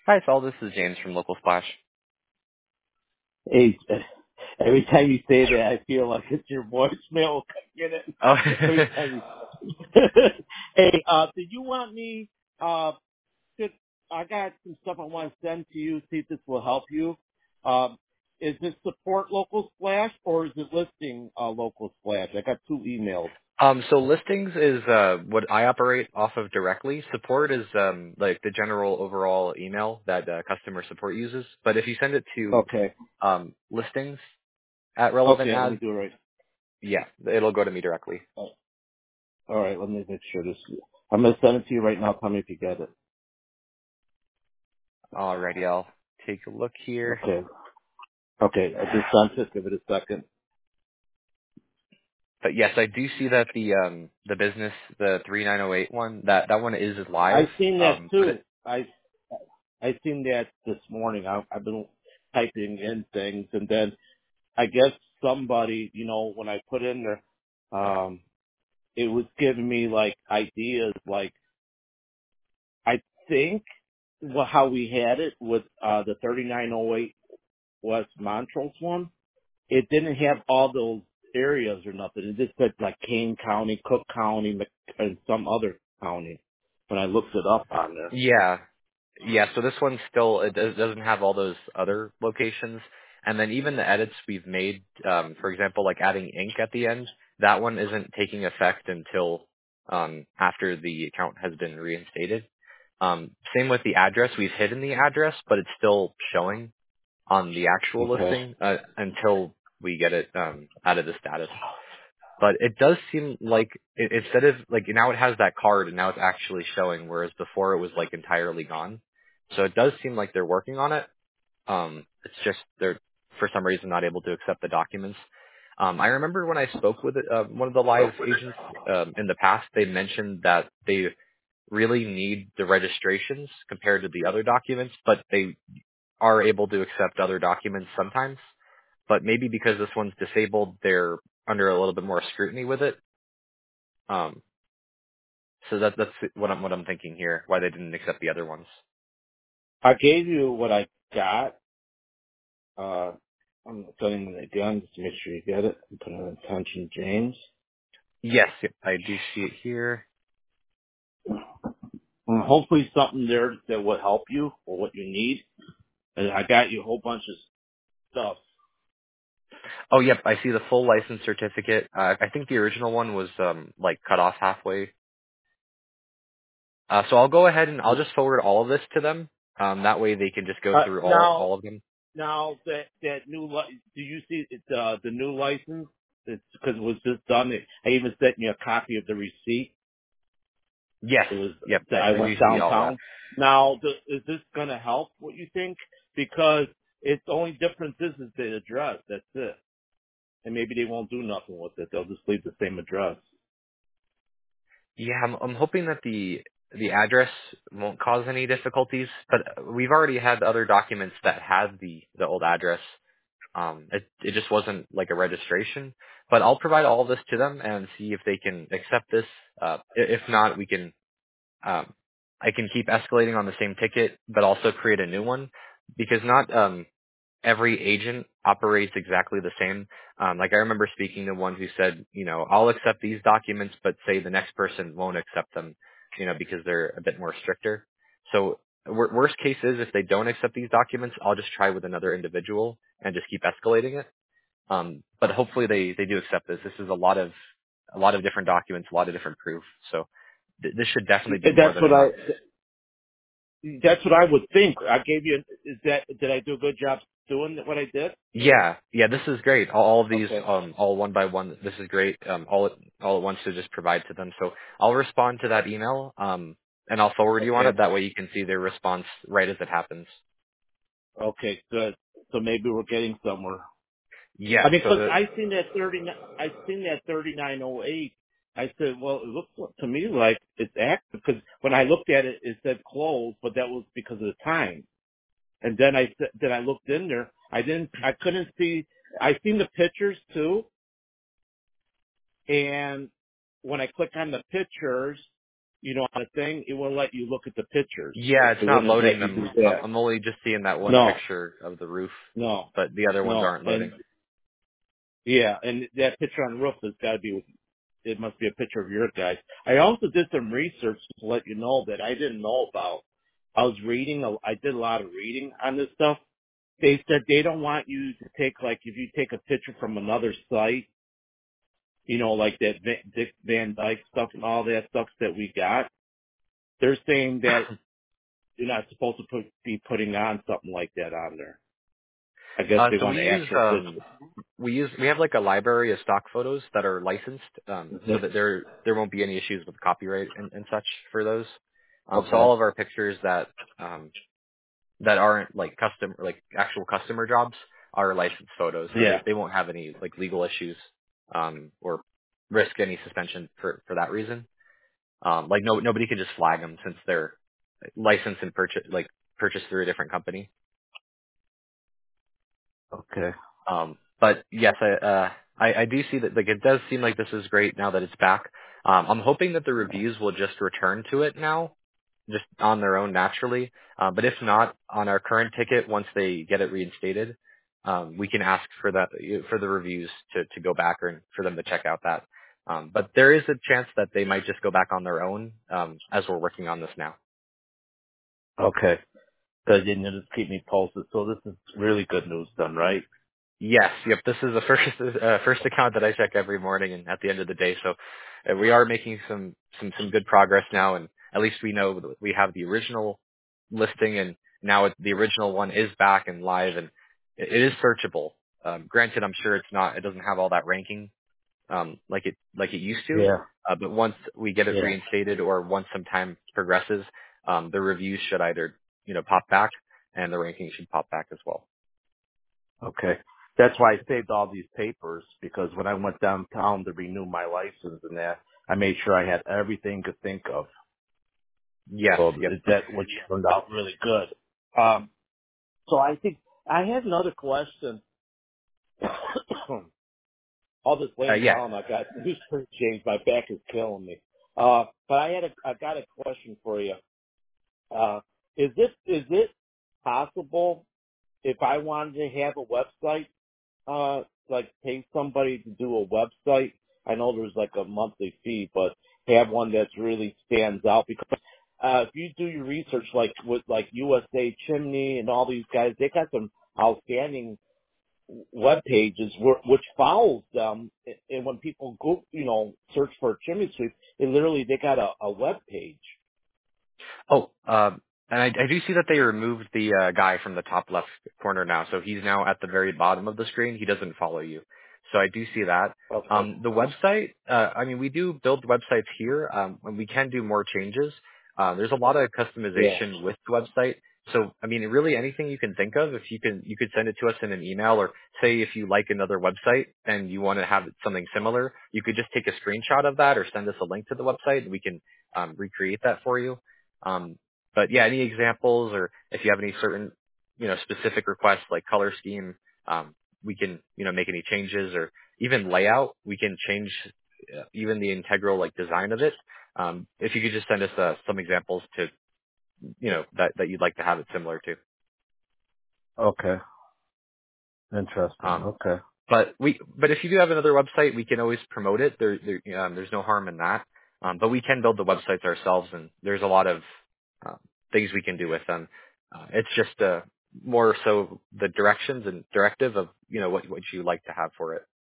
Hi, Saul. This is James from Local Splash. Hey, every time you say that, I feel like it's your voicemail. Get it? Oh, Every time you. Hey, did you want me? Just, I got some stuff I want to send to you. See if this will help you. Is this support local splash or is it listing local splash? I got two emails. so listings is what I operate off of directly. Support is like the general overall email that customer support uses. But if you send it to Okay. listings at relevant Okay. Let me ads, do it right. yeah, it'll go to me directly. All right. Let me make sure this. I'm gonna send it to you right now. Tell me if you get it. Alrighty, I'll take a look here. Okay. Okay. I just sent it. Give it a second. But yes, I do see that the business, the 3908 one, that one is live. I seen that But too. I seen that this morning. I've been typing in things, and then I guess somebody, when I put in there, it was giving me like ideas. Like I think how we had it with the 3908 West Montrose one. It didn't have all those areas or nothing. It just said like Kane County, Cook County, and some other county. When I looked it up on there. yeah, yeah. So this one still doesn't have all those other locations, and then even the edits we've made, for example, like adding ink at the end, that one isn't taking effect until after the account has been reinstated. Same with the address. We've hidden the address, but it's still showing on the actual Okay. listing until we get it out of the status. But it does seem like instead of like now it has that card and now it's actually showing, whereas before it was like entirely gone. So it does seem like they're working on it. It's just they're for some reason not able to accept the documents. I remember when I spoke with one of the live agents in the past, they mentioned that they really need the registrations compared to the other documents, but they are able to accept other documents sometimes. But maybe because this one's disabled, they're under a little bit more scrutiny with it. Um, so that's what I'm thinking here. Why they didn't accept the other ones? I gave you what I got. I'm telling you again just to make sure you get it. I'm putting it in attention, James. Yes, yep, I do see it here. And hopefully something there that will help you or what you need. And I got you a whole bunch of stuff. Oh, yep, I see the full license certificate. I think the original one was like cut off halfway. So I'll go ahead and I'll just forward all of this to them. That way they can just go through Now, all of them. that new do you see it, the new license? It's because it was just done. I even sent you a copy of the receipt. Yes, It was yep, I I went do see all that. downtown. Now, is this going to help? What you think? Because it's the only difference is the address. That's it. And maybe they won't do nothing with it. They'll just leave the same address. Yeah, I'm hoping that the address won't cause any difficulties, but we've already had other documents that had the old address. It just wasn't like a registration, but I'll provide all of this to them and see if they can accept this. If not, we can, um, I can keep escalating on the same ticket, but also create a new one because not, every agent operates exactly the same. Like I remember speaking to one who said, I'll accept these documents, but say the next person won't accept them, because they're a bit more stricter. So worst case is if they don't accept these documents, I'll just try with another individual and just keep escalating it. But hopefully they do accept this. This is a lot of different documents, a lot of different proof. So this should definitely be more That's than what enough. I would think. I gave you. Did I do a good job doing what I did? Yeah, this is great. All of these, Okay. all one by one, this is great. All at once to just provide to them. So I'll respond to that email, and I'll forward you on Okay. it. That way you can see their response right as it happens. Okay. Good. So maybe we're getting somewhere. Yeah. I mean, So because I seen that 3908. I said, well, it looks to me like it's active because when I looked at it, it said closed, but that was because of the time. And then I looked in there. I couldn't see. I seen the pictures too, and when I click on the pictures, on a thing, it won't let you look at the pictures. Yeah, It it's not wouldn't let loading you do them. that. I'm only just seeing that one No, picture of the roof, no, but the other ones no. aren't loading. And yeah, and that picture on the roof has got to be, it must be a picture of your guys. I also did some research to let you know that I didn't know about. I was reading, I did a lot of reading on this stuff. They said they don't want you to take, like, if you take a picture from another site, like that Dick Van Dyke stuff and all that stuff that we got, they're saying that you're not supposed to be putting on something like that on there. I guess they So want an actual picture. we have like a library of stock photos that are licensed, so that there won't be any issues with copyright and such for those. So Okay. all of our pictures that aren't like actual customer jobs are licensed photos, so Yeah. they won't have any like legal issues or risk any suspension for that reason. Like nobody can just flag them since they're licensed and purchased through a different company. Okay. But yes, I do see that, like, it does seem like this is great now that it's back. I'm hoping that the reviews will just return to it now, just on their own naturally. But if not, on our current ticket, once they get it reinstated, we can ask for for the reviews to go back or for them to check out that. But there is a chance that they might just go back on their own, as we're working on this now. Okay. So you just keep me posted. So this is really good news then, right? Yes, yep. This is the first account that I check every morning and at the end of the day. So we are making some good progress now, and at least we know that we have the original listing, and now the original one is back and live, and it is searchable. Granted, I'm sure it doesn't have all that ranking like it used to, Yeah. but once we get it Yeah. reinstated or once some time progresses, the reviews should either pop back and the ranking should pop back as well. Okay. That's why I saved all these papers, because when I went downtown to renew my license and that, I made sure I had everything to think of. Yes, So yep. which turned out really good. So I think I had another question. All this laying Yeah. down, I got news change. My back is killing me. But I got a question for you. Is it possible if I wanted to have a website, like pay somebody to do a website? I know there's like a monthly fee, but have one that's really stands out, because if you do your research, like with like USA Chimney and all these guys, they got some outstanding web pages which follows them. And when people go, search for a chimney sweep, they got a web page. Oh, and I do see that they removed the guy from the top left corner now, so he's now at the very bottom of the screen. He doesn't follow you, so I do see that. Okay. The website, I mean, we do build websites here, and we can do more changes. There's a lot of Yeah. customization with the website. So, I mean, really anything you can think of, if you could send it to us in an email, or say if you like another website and you want to have something similar, you could just take a screenshot of that or send us a link to the website and we can recreate that for you. But yeah, any examples, or if you have any certain, specific requests like color scheme, we can, make any changes, or even layout. We can change even the integral like design of it. If you could just send us some examples to, that you'd like to have it similar to. Okay. Interesting. Um, Okay. but if you do have another website, we can always promote it. There's no harm in that. But we can build the websites ourselves, and there's a lot of uh, things we can do with them. It's just more so the directions and directive of what you like to have for it.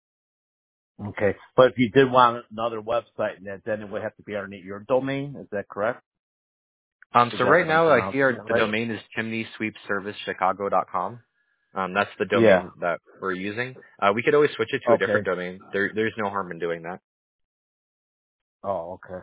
Okay. But if you did want another website, then it would have to be underneath your domain. Is that correct? Is So that right what I'm now, I see pronouncing it the right? domain is chimneysweepservicechicago.com. That's the Yeah. domain that we're using. We could always switch it to a Okay. different domain. There's no harm in doing that. Oh, okay.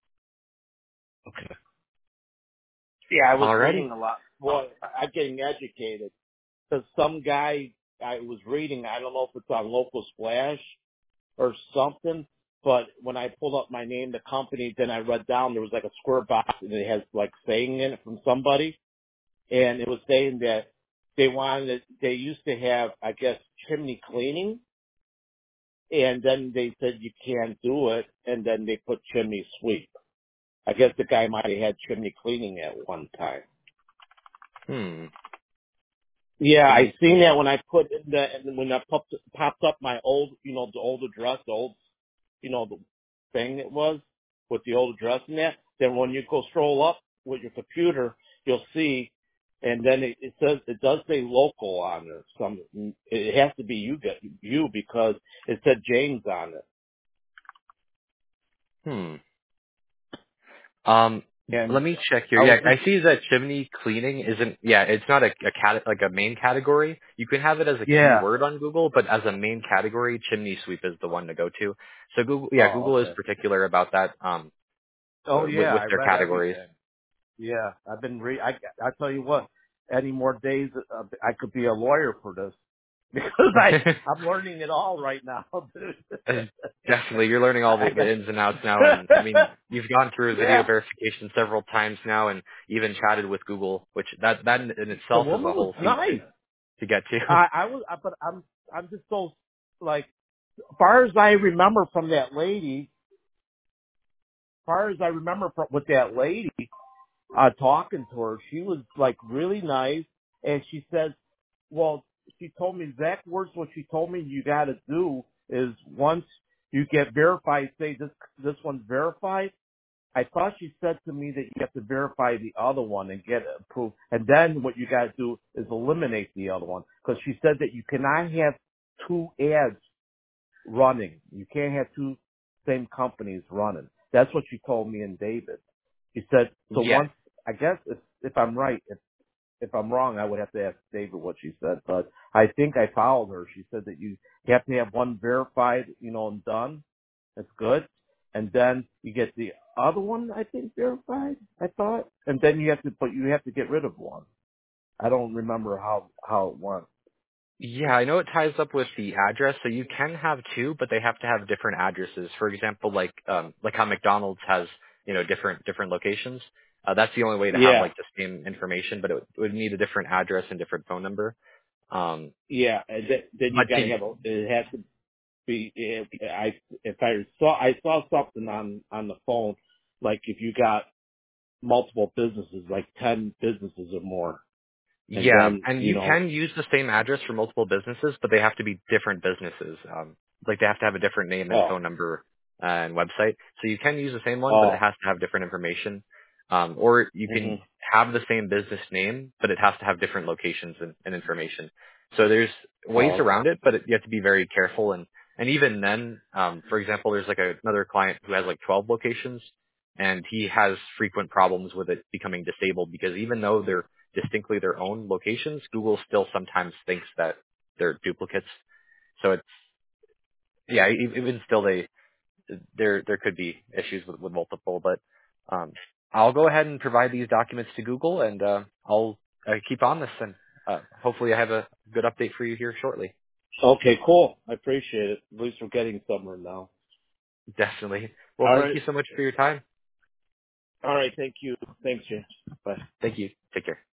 Okay. Yeah, I was Alrighty. reading a lot. Boy, I'm getting educated. Because some guy I was reading, I don't know if it's on Local Splash or something, but when I pulled up my name, the company, then I read down, there was like a square box and it has like saying in it from somebody. And it was saying that they used to have, I guess, chimney cleaning. And then they said you can't do it. And then they put chimney sweep. I guess the guy might have had chimney cleaning at one time. Hmm. Yeah, I Chimney seen that cleaning. when I put in the, and when that popped up my old, the old address, the old, the thing it was with the old address in that. Then when you go scroll up with your computer, you'll see, and then it does say local on there. It has to be you because it said James on it. Hmm. Um, And let me check here. I Yeah, was just, I see that chimney cleaning isn't. Yeah, it's not like a main category. You can have it as a yeah. keyword on Google, but as a main category, chimney sweep is the one to go to. So Google, yeah, Oh, Google is okay. particular about that. Oh With yeah, I their read categories. everything. Yeah, I've been I tell you what, any more days I could be a lawyer for this because I'm learning it all right now, dude. Definitely, you're learning all I the got ins and outs now, and I mean, you've gone through video yeah. verification several times now, and even chatted with Google, which that in The itself is a woman was whole feat nice. to get to. But I'm just so like, as far as I remember from that lady, with that lady, talking to her. She was like really nice, and she said, "Well, she told me exact words. What she told me you got to do is once you get verified, say this one's verified." I thought she said to me that you have to verify the other one and get it approved, and then what you got to do is eliminate the other one because she said that you cannot have two ads running. You can't have two same companies running. That's what she told me and David. She said, so Yeah, once, I guess if I'm right, if I'm wrong, I would have to ask David what she said, but I think I followed her. She said that you have to have one verified, and done. That's good. And then you get the other one, I think, verified, I thought. And then but you have to get rid of one. I don't remember how it went. yeah, I know it ties up with the address, so you can have two, but they have to have different addresses. For example, like how McDonald's has different locations. That's the only way to have Yeah. like the same information, but it would need a different address and different phone number. Um, Yeah. And then you but got to have it has to be, if I saw something on the phone, like if you got multiple businesses, like 10 businesses or more, and Yeah, then, and you can use the same address for multiple businesses, but they have to be different businesses. Like they have to have a different name and oh, phone number and website. So you can use the same one, but it oh, has to have different information. Or you hmm can have the same business name, but it has to have different locations and information. So there's ways oh, around it, but you have to be very careful. And even then, for example, there's like another client who has like 12 locations, and he has frequent problems with it becoming disabled because even though they're distinctly their own locations, Google still sometimes thinks that they're duplicates. So it's yeah, even still there could be issues with multiple, but I'll go ahead and provide these documents to Google, and I'll keep on this, and hopefully I have a good update for you here shortly. okay, cool. I appreciate it. At least we're getting somewhere now. Definitely. Well, All thank right. you so much for your time. All right. Thank you. Thanks, James. Bye. Thank you. Take care.